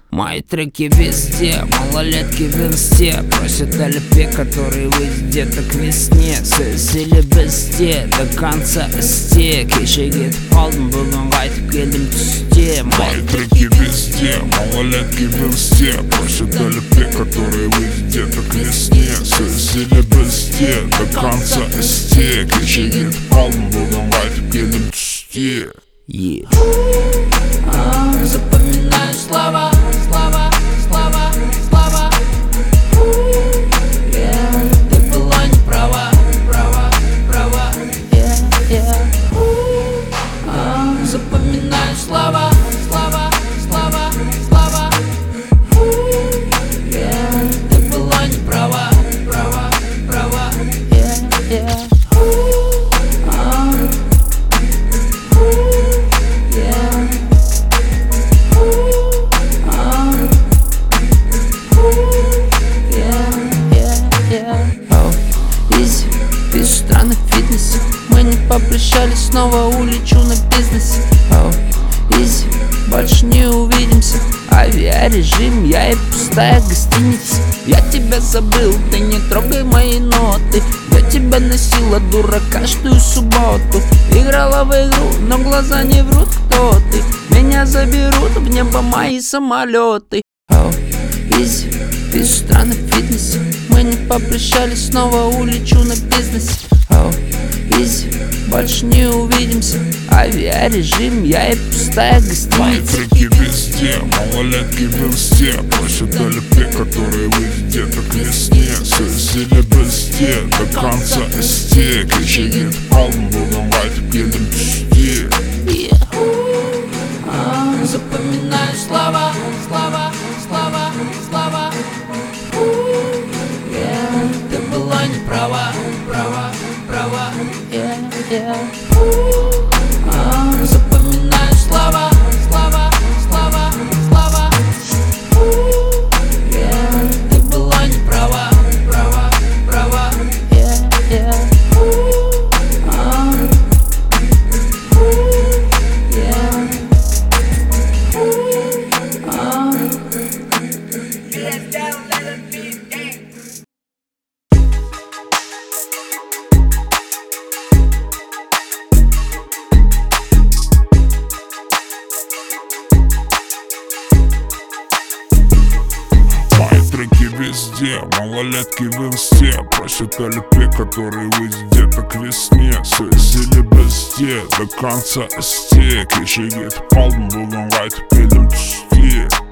Мои треки везде, малолетки в инсте просят о любви, которые везде, так к весне. Сözleri bizde, до конца исте. Кеше кетіп қалдым, бүгін қайтып келдім түсте. Мои треки везде, малолетки в инсте просят о любви, которые везде, так к весне. Сözleri bizde, до конца исте. Кеше кетіп қалдым, бүгін қайтып келдім түсте. Запоминаю слова, слова, слова, слова. Ты была не права, права, права. Запоминаю слова, слова, слова, слова. Ты была не права, права, права. Пишу страны в фитнесе. Мы не попрощались, снова улечу на бизнесе. Изи, больше не увидимся. Авиарежим, я и пустая гостиница. Я тебя забыл, ты не трогай мои ноты. Я тебя носила, дура, каждую субботу. Играла в игру, но глаза не врут, кто ты. Меня заберут в небо мои самолеты. Изи, пишу страны в фитнесе. Мы не попрощались, снова улечу на бизнесе. Изи, больше не увидимся. Авиарежим, я и пустая гостиница. Мои треки везде, малолетки в инсте просят о любви, которые везде, так к весне. Сözleri bizde, до конца исте. Кеше кетіп қалдым, бүгін қайтып келдім түсте. Запоминаю слова, слова, слова, слова. Ты была не права, права, права. Запоминаю слова, слова, слова, слова. Ты была не права, права, права. Треки везде, малолетки в инсте просят о любви, которые везде, так к весне. Сözleri bizde, до конца исте. Кеше кетіп қалдым, бүгін қайтып келдім түсте.